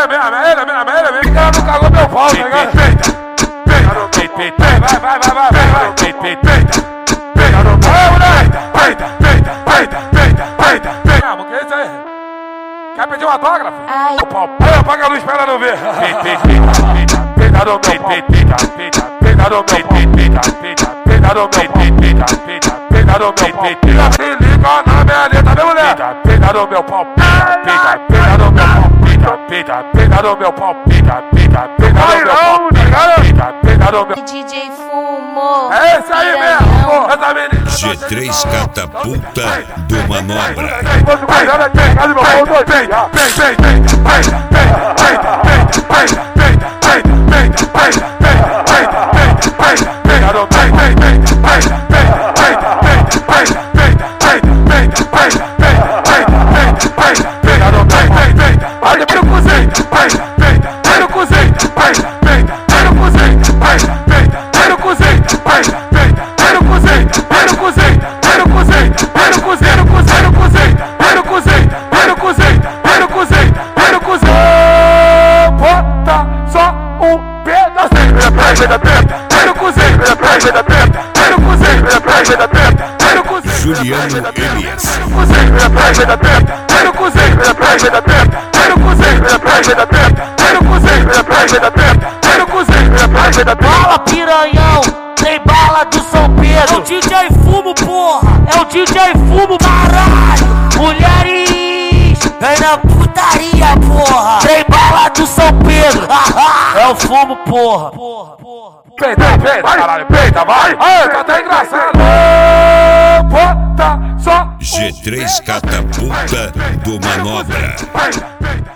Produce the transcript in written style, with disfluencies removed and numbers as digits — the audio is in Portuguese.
ele mesmo, é ele mesmo. O cara não cagou meu pau, tá ligado? Vamos, que é isso aí? Quer pedir um autógrafo? Ai. Aí apaga a luz pra ela não ver. Se liga na minha letra, meu mulher. Pega no meu pau, pega no meu pau, pega no meu pau, pega no meu. DJ Fumo. É esse aí mesmo, essa menina. G3 catapulta do Manobra. Juliano Elias. Bala piranhão, tem bala do São Pedro. É o DJ Fumo, porra. É o DJ Fumo, caralho. Mulheres, vem na putaria, porra. Tem bala do São Pedro. É o Fumo, porra. Peita, caralho, peita, vai! Ai, tá até engraçado! Bota só! G3 catapulta do Manobra.